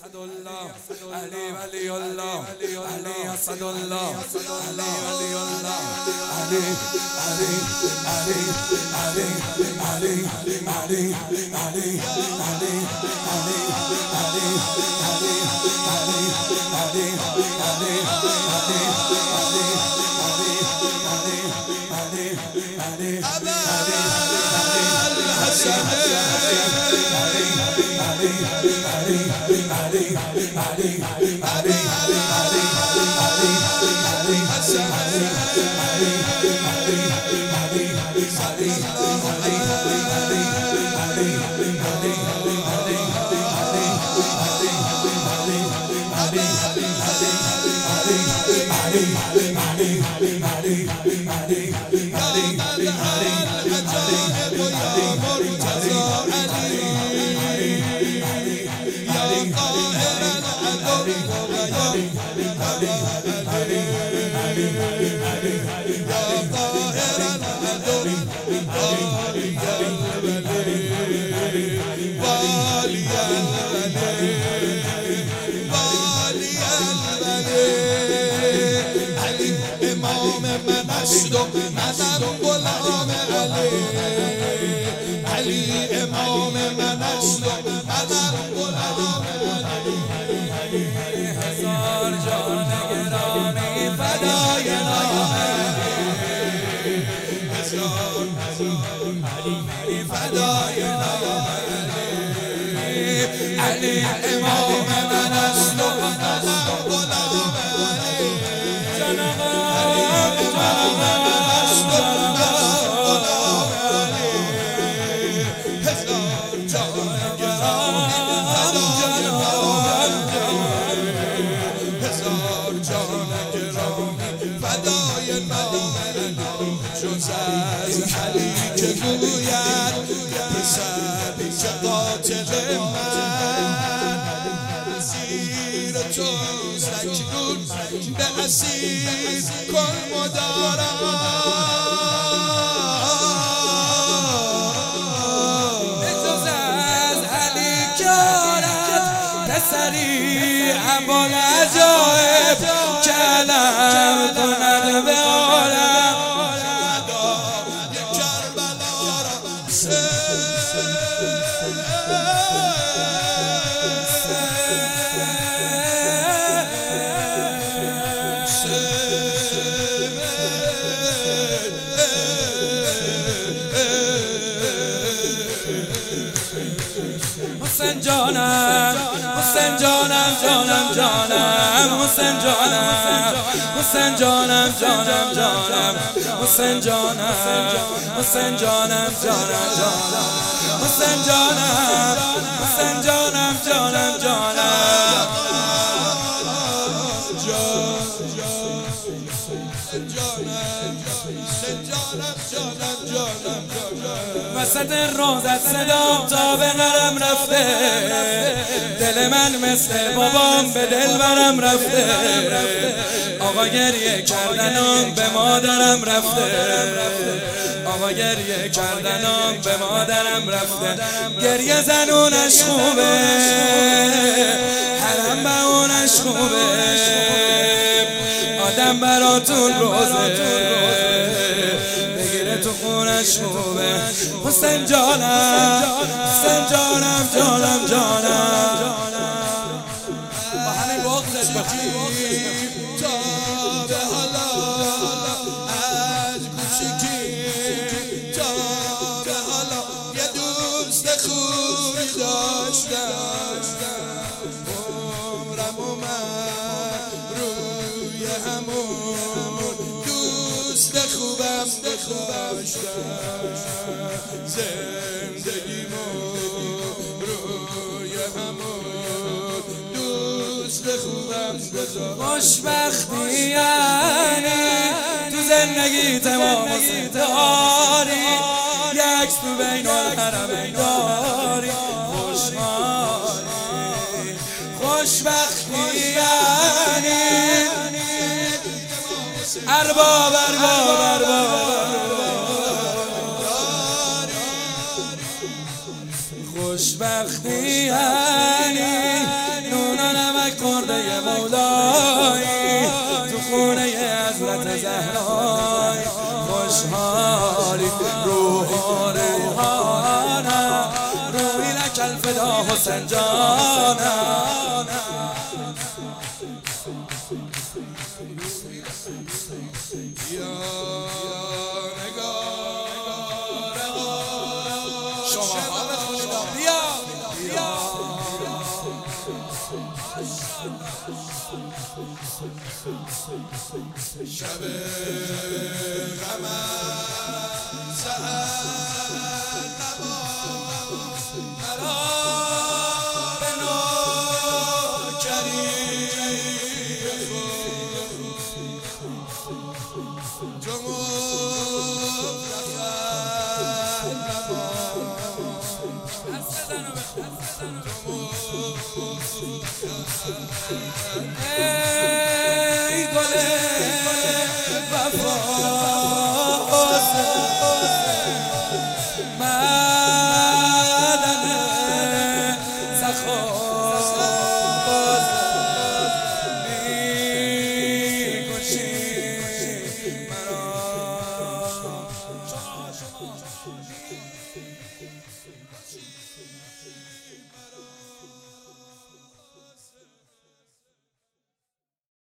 الله علی ولی الله علی اسد الله علی ولی الله علی علی علی علی علی علی علی علی منم غلام علی امام من است و منم غلام علی هزار جان گرامی فدای نام هزار فدای نام علی امام من است و منم غلام علی که گوید پسر چه قاتل من اسیر تو سجون به اسیر کن مدارا اجاز از علی که آرد پسری عبال عجایب کلم کند به عالم حسین جانم حسین جانم جانم جانم حسین جانم حسین جانم جانم جانم حسین جانم حسین جانم جانم جانم حسین جانم حسین جانم جانم جانم وسط روزت صدام تا به قلم رفته دل من مثل بابام به دل برم رفته آقا گریه کردنم به مادرم رفته آقا گریه کردنم به مادرم رفته گریه زنونش خوبه حرم به اونش خوبه آدم براتون روزه تو خونش خوبه حسین جانم حسین جانم جانم جانم با همین بغضش تا به حالا از کوچیکی تا به حالا یه دوست خوبی داشتم عمرم من روی همون دوست خوبم زندگیمو روی همون دوست خوبم خوشبختی یعنی تو زندگی تمام داری یک تو بین الحرمین داری خوشبختی یعنی ارباب ارباب ارباب خوشبختی یعنی نون زهرای خوشحالی روح و ریحانم روحی لک الفدا حسین جانم شما بخونید بیا شب غمم سحر نماز مرا به نوکری ای گل وفا